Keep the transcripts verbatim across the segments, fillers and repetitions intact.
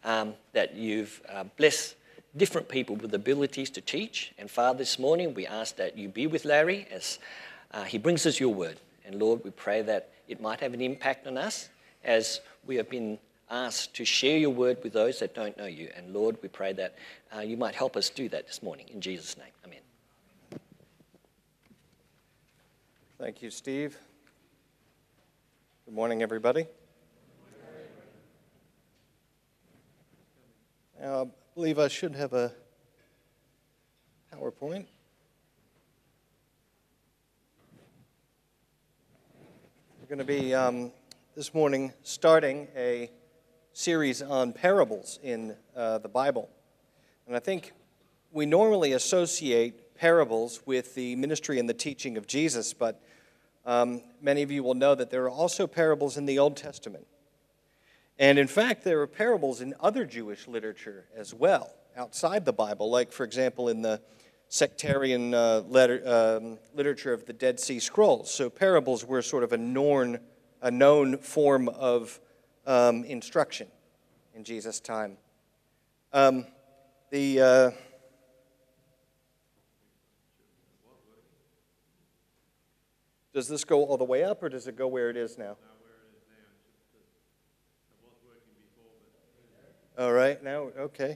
um, that you've uh, blessed different people with abilities to teach. And Father, this morning we ask that you be with Larry as uh, he brings us your word. And Lord, we pray that it might have an impact on us as we have been asked to share your word with those that don't know you. And Lord, we pray that uh, you might help us do that this morning. In Jesus' name, amen. Thank you, Steve. Good morning, everybody. Now, I believe I should have a PowerPoint. We're going to be, um, this morning, starting a series on parables in uh, the Bible. And I think we normally associate parables with the ministry and the teaching of Jesus, but um, many of you will know that there are also parables in the Old Testament. And in fact, there are parables in other Jewish literature as well, outside the Bible, like, for example, in the sectarian uh, letter, um, literature of the Dead Sea Scrolls. So parables were sort of a known, a known form of um, instruction in Jesus' time. Um, the uh, does this go all the way up, or does it go where it is now? All right, now, okay.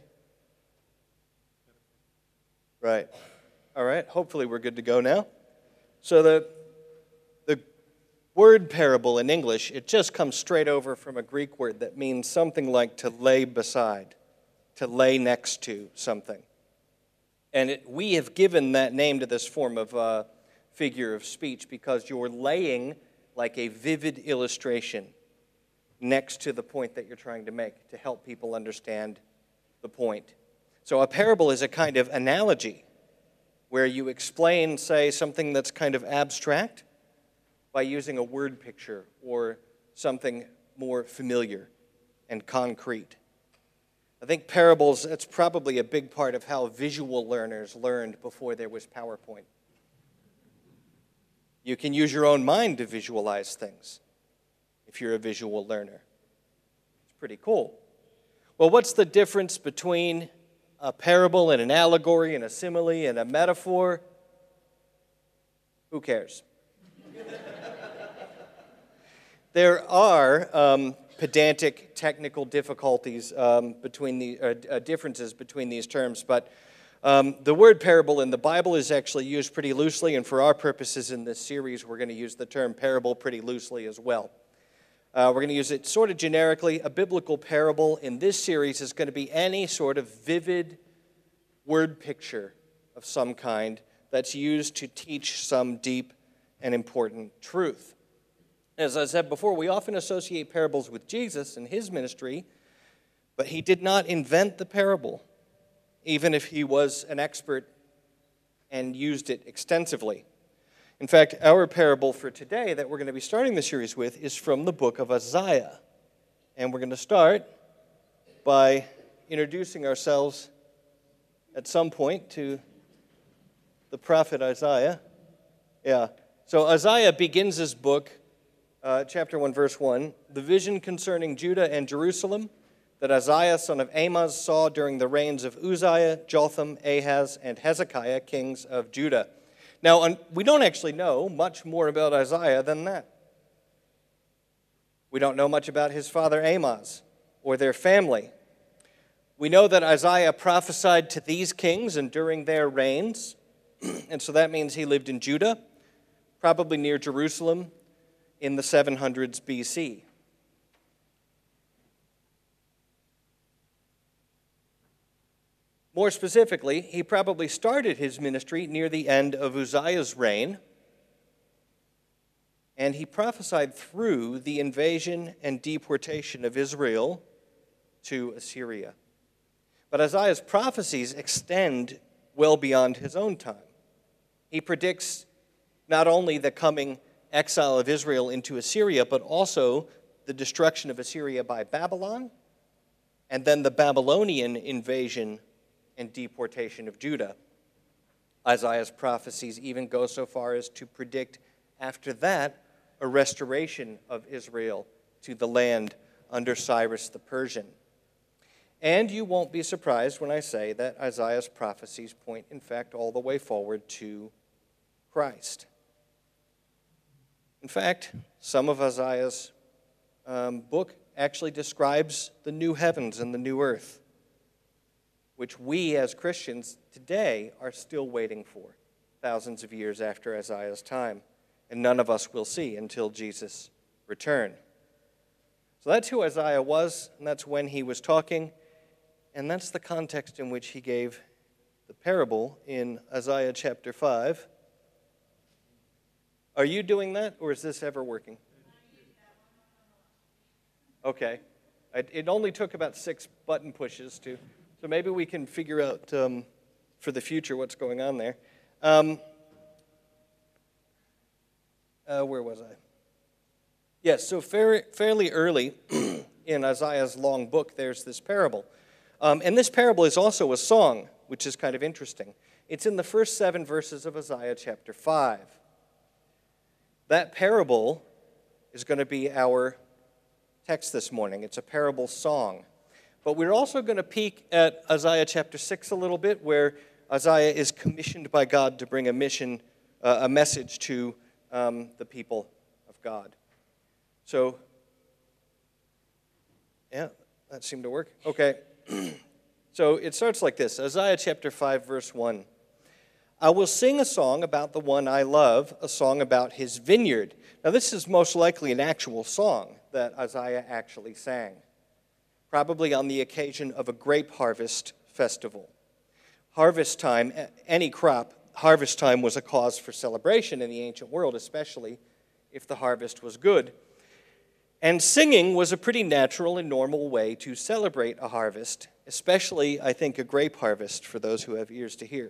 Right. All right, hopefully we're good to go now. So the, the word parable in English, it just comes straight over from a Greek word that means something like to lay beside, to lay next to something. And it, we have given that name to this form of uh, figure of speech because you're laying like a vivid illustration next to the point that you're trying to make to help people understand the point. So a parable is a kind of analogy where you explain, say, something that's kind of abstract by using a word picture or something more familiar and concrete. I think parables, that's probably a big part of how visual learners learned before there was PowerPoint. You can use your own mind to visualize things if you're a visual learner. It's pretty cool. Well, what's the difference between a parable and an allegory and a simile and a metaphor? Who cares? There are um, pedantic technical difficulties um, between the uh, uh, differences between these terms, but um, the word parable in the Bible is actually used pretty loosely, and for our purposes in this series, we're going to use the term parable pretty loosely as well. Uh, we're going to use it sort of generically. A biblical parable in this series is going to be any sort of vivid word picture of some kind that's used to teach some deep and important truth. As I said before, we often associate parables with Jesus and his ministry, but he did not invent the parable, even if he was an expert and used it extensively. In fact, our parable for today that we're going to be starting the series with is from the book of Isaiah. And we're going to start by introducing ourselves at some point to the prophet Isaiah. Yeah. So Isaiah begins his book, uh, chapter one, verse one, the vision concerning Judah and Jerusalem that Isaiah, son of Amoz, saw during the reigns of Uzziah, Jotham, Ahaz, and Hezekiah, kings of Judah. Now, we don't actually know much more about Isaiah than that. We don't know much about his father Amoz or their family. We know that Isaiah prophesied to these kings and during their reigns, and so that means he lived in Judah, probably near Jerusalem, in the seven hundreds B C. More specifically, he probably started his ministry near the end of Uzziah's reign, and he prophesied through the invasion and deportation of Israel to Assyria. But Isaiah's prophecies extend well beyond his own time. He predicts not only the coming exile of Israel into Assyria, but also the destruction of Assyria by Babylon, and then the Babylonian invasion and deportation of Judah. Isaiah's prophecies even go so far as to predict after that a restoration of Israel to the land under Cyrus the Persian. And you won't be surprised when I say that Isaiah's prophecies point, in fact, all the way forward to Christ. In fact, some of Isaiah's um, book actually describes the new heavens and the new earth, which we as Christians today are still waiting for, thousands of years after Isaiah's time, and none of us will see until Jesus' return. So that's who Isaiah was, and that's when he was talking, and that's the context in which he gave the parable in Isaiah chapter five. Are you doing that, or is this ever working? Okay. It only took about six button pushes to, so maybe we can figure out um, for the future what's going on there. Um, uh, where was I? Yes, so fair, fairly early in Isaiah's long book, there's this parable. Um, and this parable is also a song, which is kind of interesting. It's in the first seven verses of Isaiah chapter five. That parable is going to be our text this morning. It's a parable song. But we're also going to peek at Isaiah chapter six a little bit, where Isaiah is commissioned by God to bring a mission, uh, a message to um, the people of God. So, yeah, that seemed to work. Okay. So it starts like this. Isaiah chapter five, verse one. I will sing a song about the one I love, a song about his vineyard. Now, this is most likely an actual song that Isaiah actually sang, probably on the occasion of a grape harvest festival. Harvest time, any crop, harvest time was a cause for celebration in the ancient world, especially if the harvest was good. And singing was a pretty natural and normal way to celebrate a harvest, especially, I think, a grape harvest for those who have ears to hear.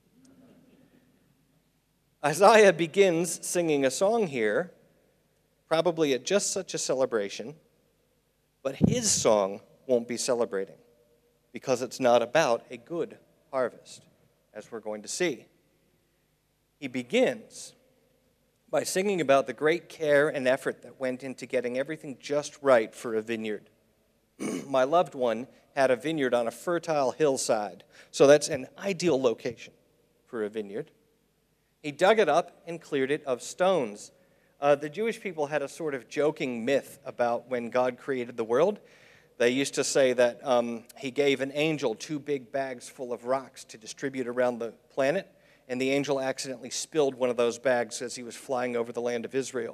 Isaiah begins singing a song here, probably at just such a celebration, but his song won't be celebrating because it's not about a good harvest, as we're going to see. He begins by singing about the great care and effort that went into getting everything just right for a vineyard. My loved one had a vineyard on a fertile hillside, so that's an ideal location for a vineyard. He dug it up and cleared it of stones. Uh, the Jewish people had a sort of joking myth about when God created the world. They used to say that um, he gave an angel two big bags full of rocks to distribute around the planet, and the angel accidentally spilled one of those bags as he was flying over the land of Israel.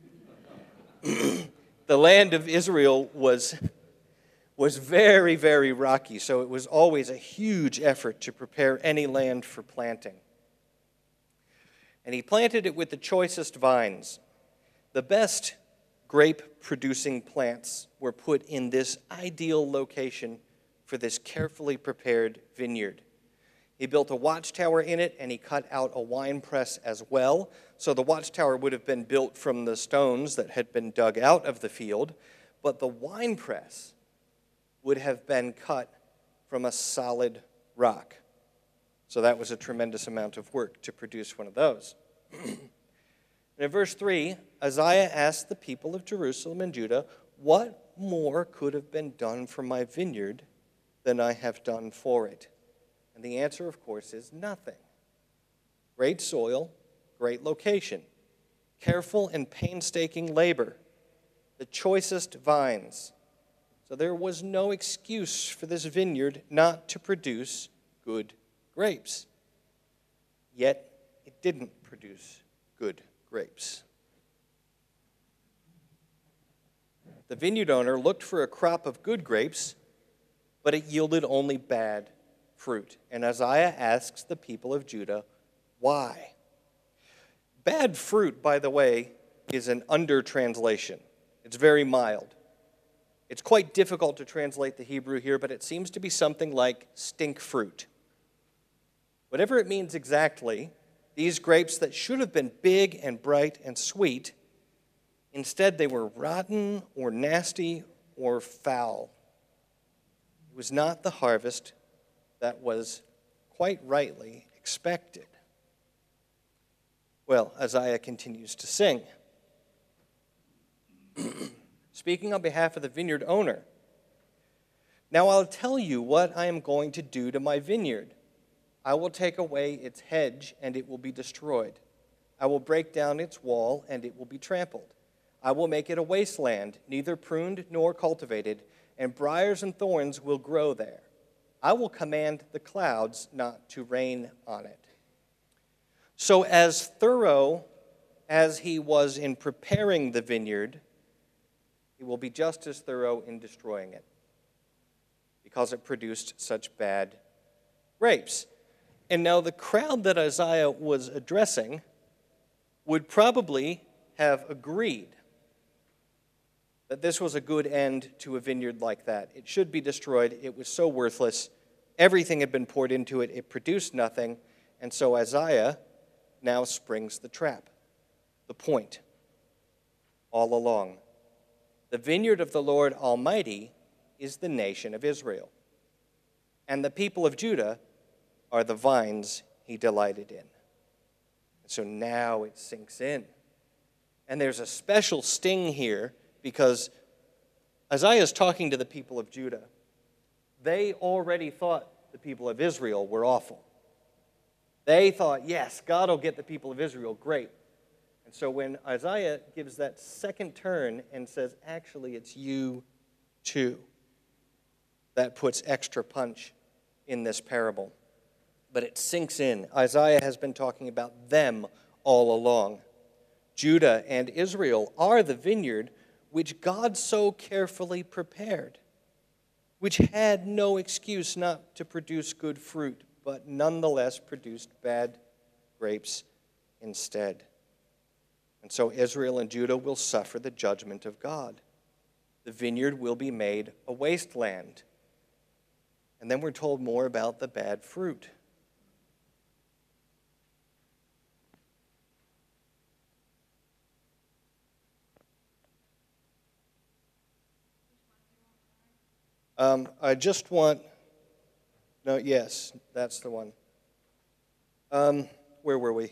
The land of Israel was, was very, very rocky, so it was always a huge effort to prepare any land for planting. And he planted it with the choicest vines. The best grape-producing plants were put in this ideal location for this carefully prepared vineyard. He built a watchtower in it, and he cut out a wine press as well. So the watchtower would have been built from the stones that had been dug out of the field, but the wine press would have been cut from a solid rock. So that was a tremendous amount of work to produce one of those. And in verse three, Isaiah asked the people of Jerusalem and Judah, what more could have been done for my vineyard than I have done for it? And the answer, of course, is nothing. Great soil, great location, careful and painstaking labor, the choicest vines. So there was no excuse for this vineyard not to produce good grapes. Yet it didn't produce good grapes. The vineyard owner looked for a crop of good grapes, but it yielded only bad fruit. And Isaiah asks the people of Judah, why? Bad fruit, by the way, is an under-translation. It's very mild. It's quite difficult to translate the Hebrew here, but it seems to be something like stink fruit. Whatever it means exactly, these grapes that should have been big and bright and sweet, instead they were rotten or nasty or foul. It was not the harvest that was quite rightly expected. Well, Isaiah continues to sing. Speaking on behalf of the vineyard owner, Now I'll tell you what I am going to do to my vineyard. I will take away its hedge, and it will be destroyed. I will break down its wall, and it will be trampled. I will make it a wasteland, neither pruned nor cultivated, and briars and thorns will grow there. I will command the clouds not to rain on it. So as thorough as he was in preparing the vineyard, he will be just as thorough in destroying it, because it produced such bad grapes. And now the crowd that Isaiah was addressing would probably have agreed that this was a good end to a vineyard like that. It should be destroyed. It was so worthless. Everything had been poured into it. It produced nothing. And so Isaiah now springs the trap, the point, all along. The vineyard of the Lord Almighty is the nation of Israel, and the people of Judah are the vines he delighted in. And so now it sinks in. And there's a special sting here because Isaiah is talking to the people of Judah. They already thought the people of Israel were awful. They thought, yes, God will get the people of Israel, great. And so when Isaiah gives that second turn and says, actually, it's you too, that puts extra punch in this parable. But it sinks in. Isaiah has been talking about them all along. Judah and Israel are the vineyard which God so carefully prepared, which had no excuse not to produce good fruit, but nonetheless produced bad grapes instead. And so Israel and Judah will suffer the judgment of God. The vineyard will be made a wasteland. And then we're told more about the bad fruit. Um, I just want, no, yes, that's the one. Um, where were we?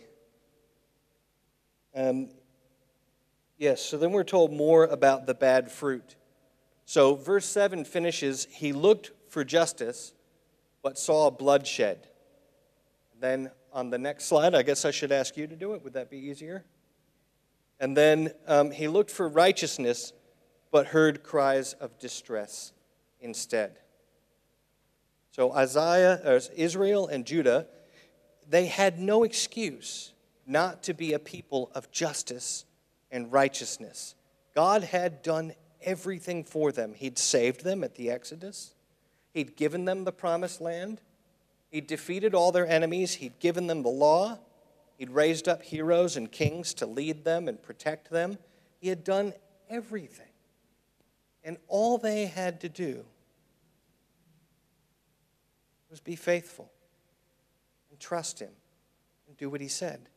Um, yes, so then we're told more about the bad fruit. So verse seven finishes, he looked for justice, but saw bloodshed. Then on the next slide, I guess I should ask you to do it. Would that be easier? And then um, he looked for righteousness, but heard cries of distress instead. So Isaiah, or Israel and Judah, they had no excuse not to be a people of justice and righteousness. God had done everything for them. He'd saved them at the Exodus. He'd given them the promised land. He'd defeated all their enemies. He'd given them the law. He'd raised up heroes and kings to lead them and protect them. He had done everything. And all they had to do was be faithful and trust him and do what he said.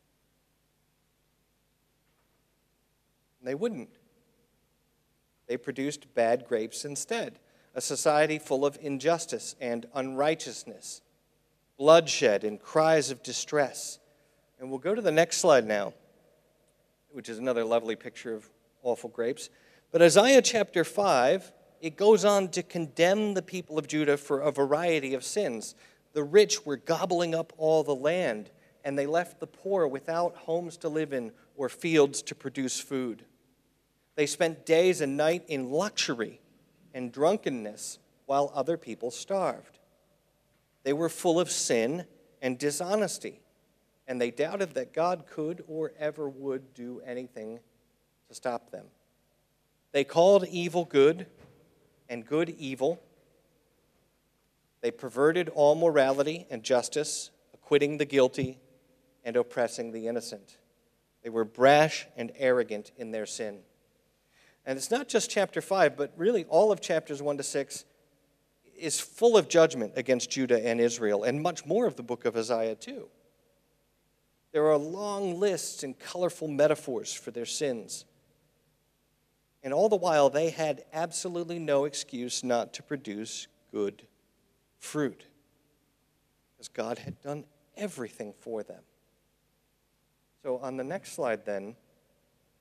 And they wouldn't. They produced bad grapes instead. A society full of injustice and unrighteousness, bloodshed and cries of distress. And we'll go to the next slide now, which is another lovely picture of awful grapes. But Isaiah chapter five, it goes on to condemn the people of Judah for a variety of sins. The rich were gobbling up all the land, and they left the poor without homes to live in or fields to produce food. They spent days and night in luxury and drunkenness while other people starved. They were full of sin and dishonesty, and they doubted that God could or ever would do anything to stop them. They called evil good and good evil. They perverted all morality and justice, acquitting the guilty and oppressing the innocent. They were brash and arrogant in their sin. And it's not just chapter five, but really all of chapters one to six is full of judgment against Judah and Israel, and much more of the book of Isaiah too. There are long lists and colorful metaphors for their sins. And all the while, they had absolutely no excuse not to produce good fruit, because God had done everything for them. So on the next slide then,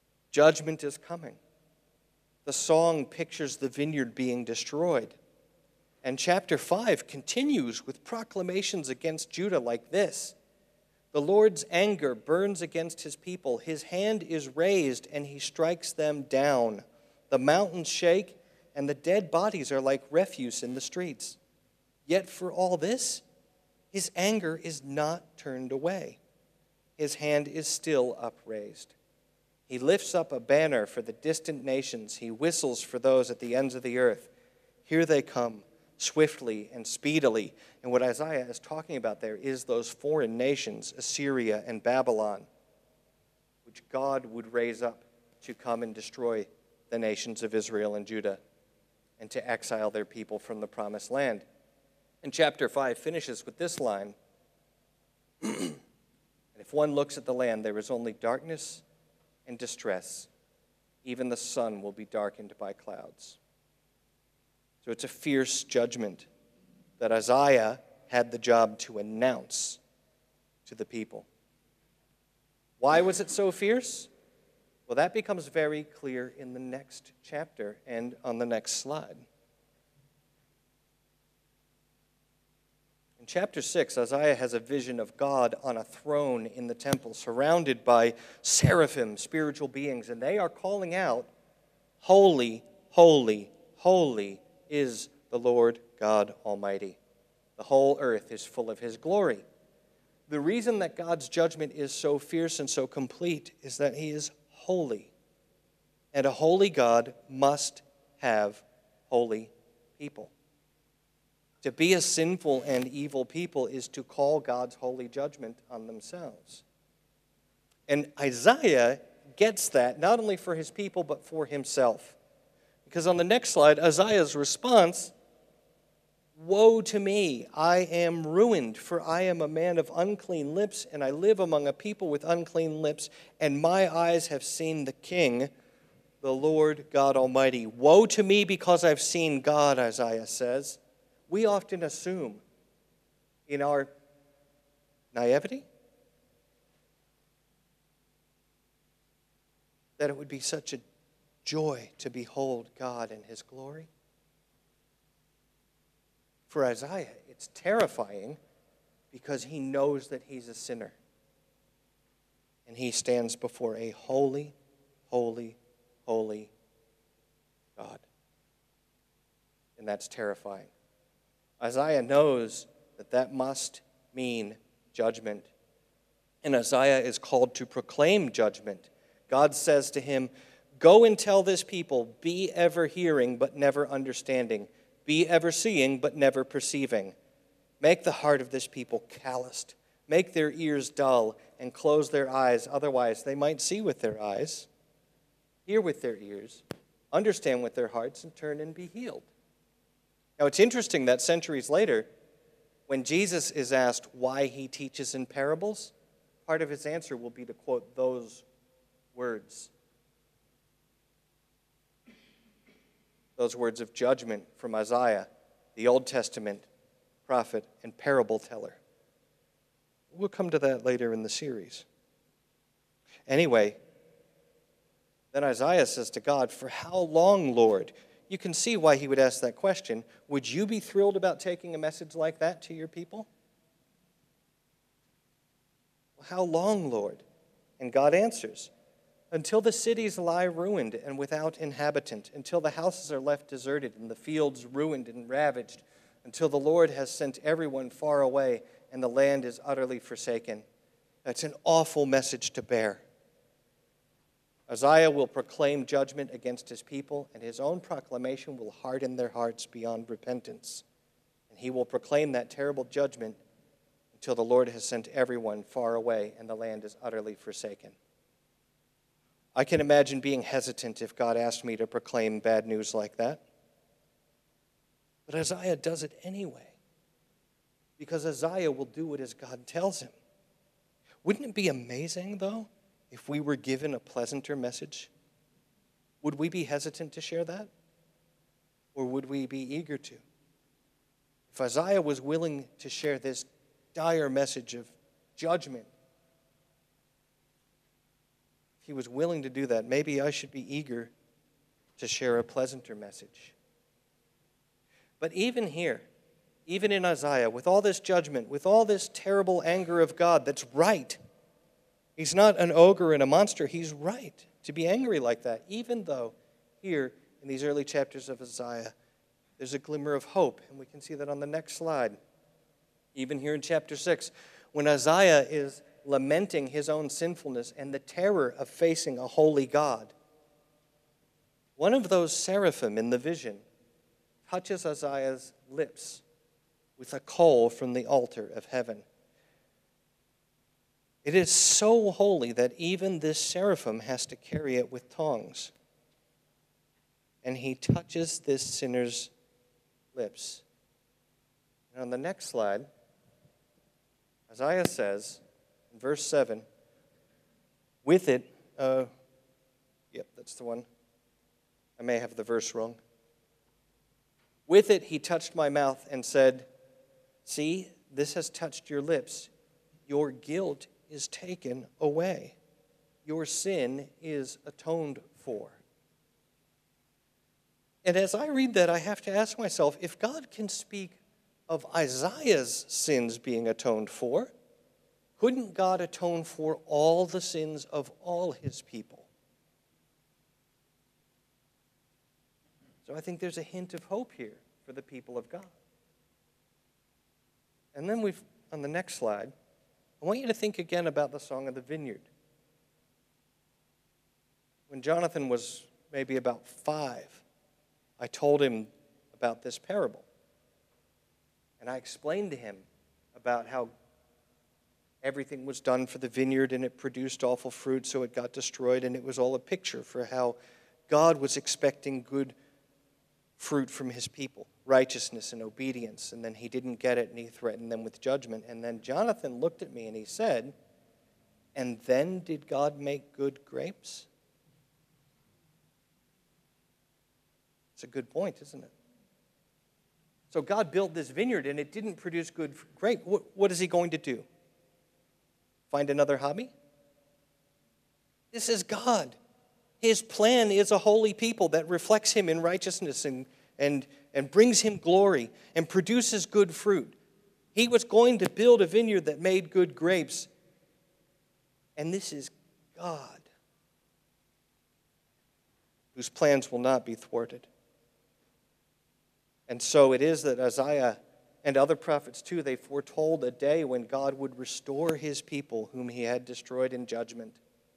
judgment is coming. The song pictures the vineyard being destroyed. And chapter five continues with proclamations against Judah like this. The Lord's anger burns against his people. His hand is raised, and he strikes them down. The mountains shake, and the dead bodies are like refuse in the streets. Yet for all this, his anger is not turned away. His hand is still upraised. He lifts up a banner for the distant nations. He whistles for those at the ends of the earth. Here they come, swiftly and speedily. And what Isaiah is talking about there is those foreign nations, Assyria and Babylon, which God would raise up to come and destroy the nations of Israel and Judah and to exile their people from the promised land. And chapter five finishes with this line, and if one looks at the land, there is only darkness and distress. Even the sun will be darkened by clouds. So it's a fierce judgment that Isaiah had the job to announce to the people. Why was it so fierce? Well, that becomes very clear in the next chapter and on the next slide. In chapter six, Isaiah has a vision of God on a throne in the temple, surrounded by seraphim, spiritual beings, and they are calling out, "Holy, holy, holy is the Lord God Almighty. The whole earth is full of his glory." The reason that God's judgment is so fierce and so complete is that he is holy. And a holy God must have holy people. To be a sinful and evil people is to call God's holy judgment on themselves. And Isaiah gets that not only for his people but for himself. Because on the next slide, Isaiah's response, "Woe to me, I am ruined, for I am a man of unclean lips, and I live among a people with unclean lips, and my eyes have seen the King, the Lord God Almighty." Woe to me because I've seen God, Isaiah says. We often assume in our naivety that it would be such a joy to behold God in his glory. For Isaiah, it's terrifying because he knows that he's a sinner. And he stands before a holy, holy, holy God. And that's terrifying. Isaiah knows that that must mean judgment. And Isaiah is called to proclaim judgment. God says to him, "Go and tell this people, be ever hearing but never understanding. Be ever seeing but never perceiving. Make the heart of this people calloused. Make their ears dull and close their eyes. Otherwise they might see with their eyes, hear with their ears, understand with their hearts, and turn and be healed." Now, it's interesting that centuries later, when Jesus is asked why he teaches in parables, part of his answer will be to quote those words. Those words of judgment from Isaiah, the Old Testament prophet and parable teller. We'll come to that later in the series. Anyway, then Isaiah says to God, "For how long, Lord?" You can see why he would ask that question. Would you be thrilled about taking a message like that to your people? Well, how long, Lord? And God answers, "Until the cities lie ruined and without inhabitant, until the houses are left deserted and the fields ruined and ravaged, until the Lord has sent everyone far away and the land is utterly forsaken." That's an awful message to bear. Isaiah will proclaim judgment against his people, and his own proclamation will harden their hearts beyond repentance. And he will proclaim that terrible judgment until the Lord has sent everyone far away and the land is utterly forsaken. I can imagine being hesitant if God asked me to proclaim bad news like that. But Isaiah does it anyway, because Isaiah will do it as God tells him. Wouldn't it be amazing, though, if we were given a pleasanter message? Would we be hesitant to share that? Or would we be eager to? If Isaiah was willing to share this dire message of judgment, if he was willing to do that, maybe I should be eager to share a pleasanter message. But even here, even in Isaiah, with all this judgment, with all this terrible anger of God that's right, he's not an ogre and a monster. He's right to be angry like that, even though here in these early chapters of Isaiah, there's a glimmer of hope, and we can see that on the next slide. Even here in chapter six, when Isaiah is lamenting his own sinfulness and the terror of facing a holy God, one of those seraphim in the vision touches Isaiah's lips with a coal from the altar of heaven. It is so holy that even this seraphim has to carry it with tongs. And he touches this sinner's lips. And on the next slide, Isaiah says, in verse seven, with it, uh, yep, that's the one. I may have the verse wrong. With it he touched my mouth and said, see, this has touched your lips. Your guilt is taken away. Your sin is atoned for. And as I read that, I have to ask myself, if God can speak of Isaiah's sins being atoned for, couldn't God atone for all the sins of all his people? So I think there's a hint of hope here for the people of God. And then we've, on the next slide, I want you to think again about the Song of the Vineyard. When Jonathan was maybe about five, I told him about this parable. And I explained to him about how everything was done for the vineyard and it produced awful fruit, so it got destroyed, and it was all a picture for how God was expecting good fruit from his people, righteousness and obedience, and then he didn't get it and he threatened them with judgment. And then Jonathan looked at me and he said, and then did God make good grapes? It's a good point, isn't it? So God built this vineyard and it didn't produce good grapes. What, what is he going to do? Find another hobby? This is God. His plan is a holy people that reflects him in righteousness and, and, and brings him glory and produces good fruit. He was going to build a vineyard that made good grapes. And this is God, whose plans will not be thwarted. And so it is that Isaiah and other prophets too, they foretold a day when God would restore his people whom he had destroyed in judgment.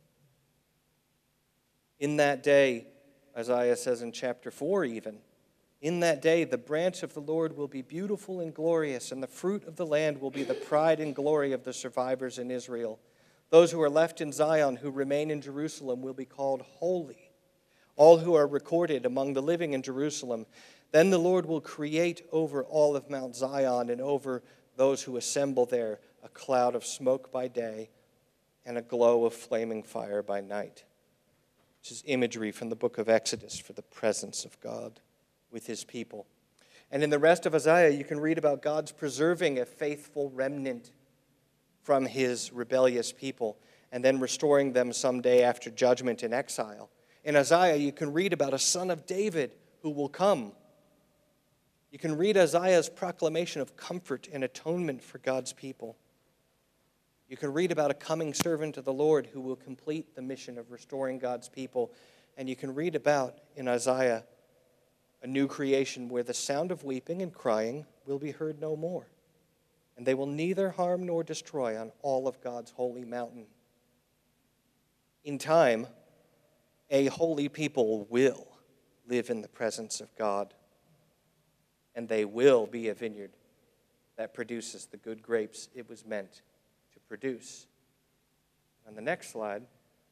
In that day, Isaiah says in chapter four even, in that day the branch of the Lord will be beautiful and glorious, and the fruit of the land will be the pride and glory of the survivors in Israel. Those who are left in Zion, who remain in Jerusalem, will be called holy, all who are recorded among the living in Jerusalem. Then the Lord will create over all of Mount Zion and over those who assemble there a cloud of smoke by day and a glow of flaming fire by night. Which is imagery from the book of Exodus for the presence of God with his people. And in the rest of Isaiah, you can read about God's preserving a faithful remnant from his rebellious people and then restoring them someday after judgment in exile. In Isaiah, you can read about a son of David who will come. You can read Isaiah's proclamation of comfort and atonement for God's people. You can read about a coming servant of the Lord who will complete the mission of restoring God's people. And you can read about, in Isaiah, a new creation where the sound of weeping and crying will be heard no more. And they will neither harm nor destroy on all of God's holy mountain. In time, a holy people will live in the presence of God. And they will be a vineyard that produces the good grapes it was meant to produce. On the next slide,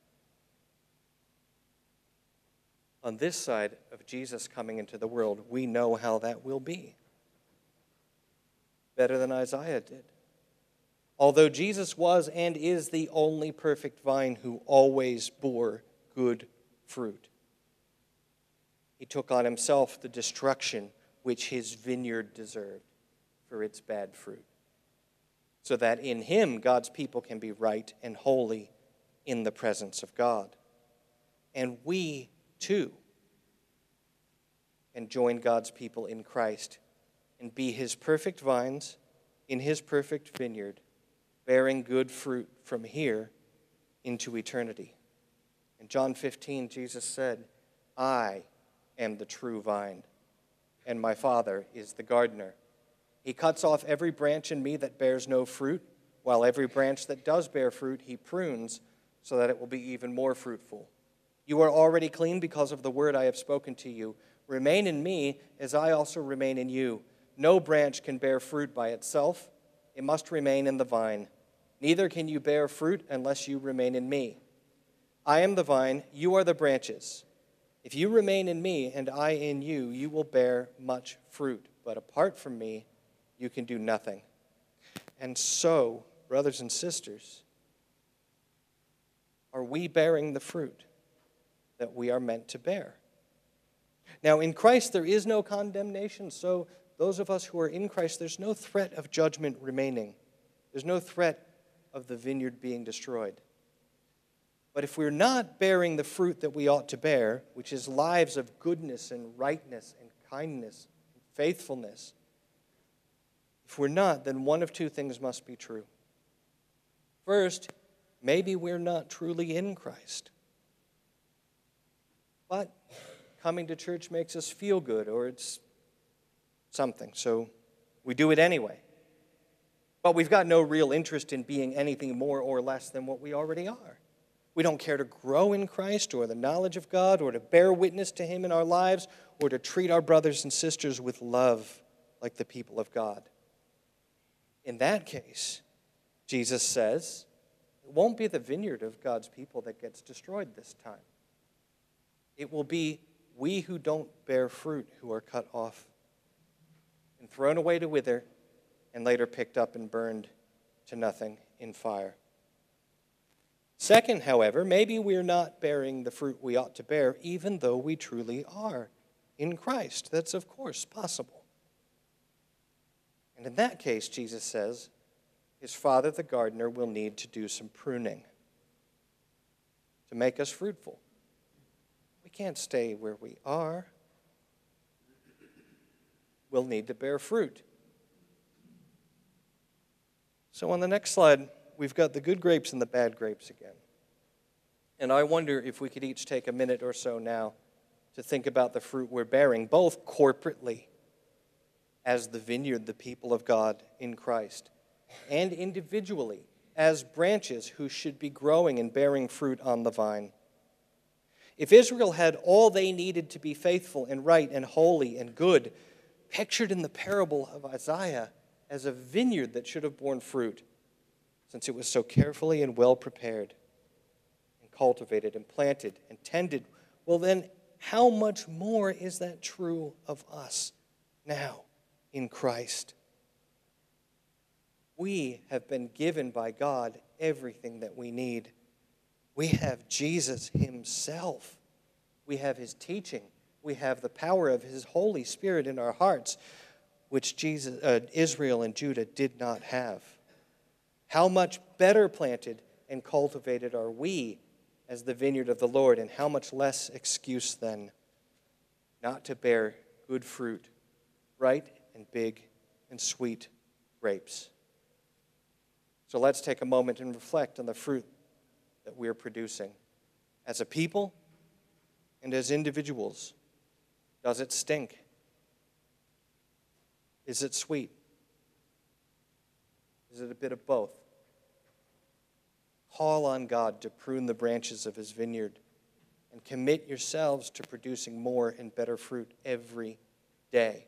on this side of Jesus coming into the world, we know how that will be. Better than Isaiah did. Although Jesus was and is the only perfect vine who always bore good fruit, he took on himself the destruction which his vineyard deserved for its bad fruit, so that in him God's people can be right and holy in the presence of God. And we, too, can join God's people in Christ and be his perfect vines in his perfect vineyard, bearing good fruit from here into eternity. In John fifteen, Jesus said, I am the true vine, and my Father is the gardener. He cuts off every branch in me that bears no fruit, while every branch that does bear fruit he prunes, so that it will be even more fruitful. You are already clean because of the word I have spoken to you. Remain in me, as I also remain in you. No branch can bear fruit by itself. It must remain in the vine. Neither can you bear fruit unless you remain in me. I am the vine, you are the branches. If you remain in me and I in you, you will bear much fruit. But apart from me, you can do nothing. And so, brothers and sisters, are we bearing the fruit that we are meant to bear? Now, in Christ, there is no condemnation. So those of us who are in Christ, there's no threat of judgment remaining. There's no threat of the vineyard being destroyed. But if we're not bearing the fruit that we ought to bear, which is lives of goodness and rightness and kindness and faithfulness, if we're not, then one of two things must be true. First, maybe we're not truly in Christ. But coming to church makes us feel good, or it's something, so we do it anyway. But we've got no real interest in being anything more or less than what we already are. We don't care to grow in Christ or the knowledge of God or to bear witness to him in our lives or to treat our brothers and sisters with love like the people of God. In that case, Jesus says, it won't be the vineyard of God's people that gets destroyed this time. It will be we who don't bear fruit who are cut off and thrown away to wither and later picked up and burned to nothing in fire. Second, however, maybe we're not bearing the fruit we ought to bear, even though we truly are in Christ. That's, of course, possible. And in that case, Jesus says, his Father, the gardener, will need to do some pruning to make us fruitful. We can't stay where we are. We'll need to bear fruit. So on the next slide, we've got the good grapes and the bad grapes again. And I wonder if we could each take a minute or so now to think about the fruit we're bearing, both corporately as the vineyard, the people of God in Christ, and individually as branches who should be growing and bearing fruit on the vine. If Israel had all they needed to be faithful and right and holy and good, pictured in the parable of Isaiah as a vineyard that should have borne fruit, since it was so carefully and well prepared and cultivated and planted and tended, well then, how much more is that true of us now in Christ? We have been given by God everything that we need. We have Jesus himself. We have his teaching. We have the power of his Holy Spirit in our hearts, which Jesus, uh, Israel and Judah did not have. How much better planted and cultivated are we as the vineyard of the Lord, and how much less excuse then not to bear good fruit, right and big and sweet grapes. So let's take a moment and reflect on the fruit that we're producing as a people and as individuals. Does it stink? Is it sweet? Is it a bit of both? Call on God to prune the branches of his vineyard and commit yourselves to producing more and better fruit every day.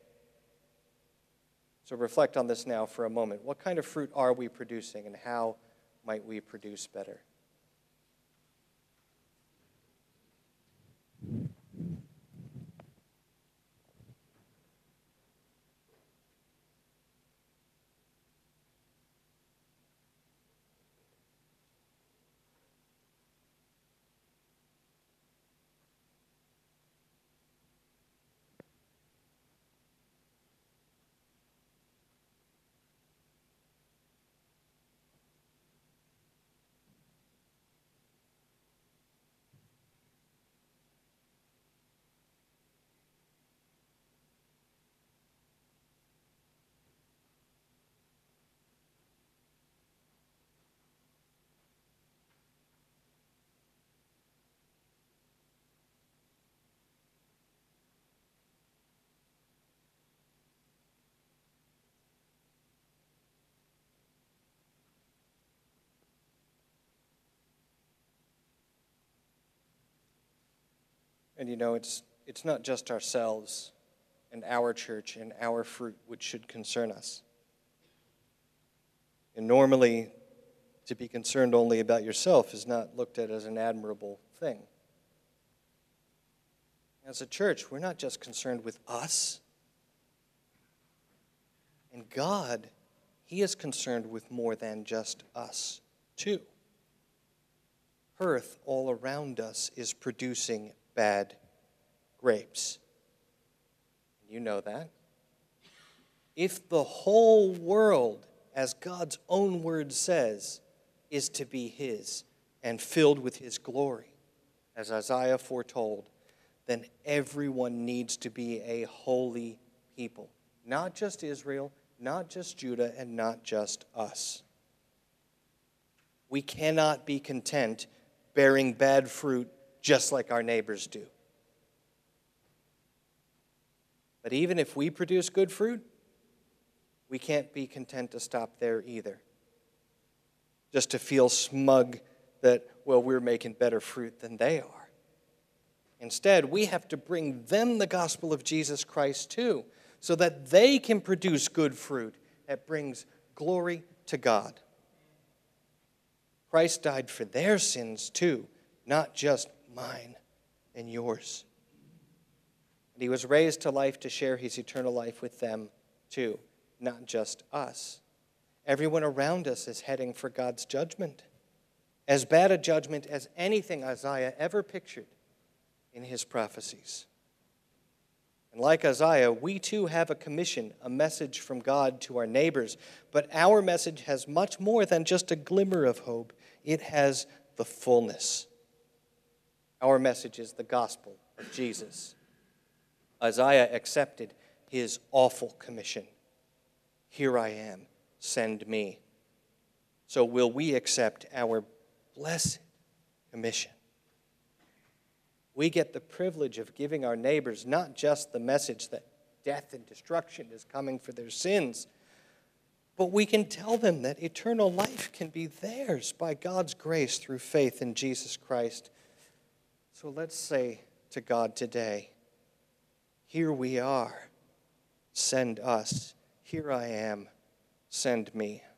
So reflect on this now for a moment. What kind of fruit are we producing, and how might we produce better? And you know, it's, it's not just ourselves and our church and our fruit which should concern us. And normally, to be concerned only about yourself is not looked at as an admirable thing. As a church, we're not just concerned with us. And God, He is concerned with more than just us, too. Earth all around us is producing bad grapes. You know that. If the whole world, as God's own word says, is to be His and filled with His glory, as Isaiah foretold, then everyone needs to be a holy people. Not just Israel, not just Judah, and not just us. We cannot be content bearing bad fruit just like our neighbors do. But even if we produce good fruit, we can't be content to stop there either. Just to feel smug that, well, we're making better fruit than they are. Instead, we have to bring them the gospel of Jesus Christ too, so that they can produce good fruit that brings glory to God. Christ died for their sins too, not just mine and yours. And He was raised to life to share His eternal life with them too, not just us. Everyone around us is heading for God's judgment, as bad a judgment as anything Isaiah ever pictured in his prophecies. And like Isaiah, we too have a commission, a message from God to our neighbors. But our message has much more than just a glimmer of hope. It has the fullness. Our message is the gospel of Jesus. Isaiah accepted his awful commission. Here I am, send me. So will we accept our blessed commission? We get the privilege of giving our neighbors not just the message that death and destruction is coming for their sins, but we can tell them that eternal life can be theirs by God's grace through faith in Jesus Christ. So let's say to God today, here we are, send us. Here I am, send me.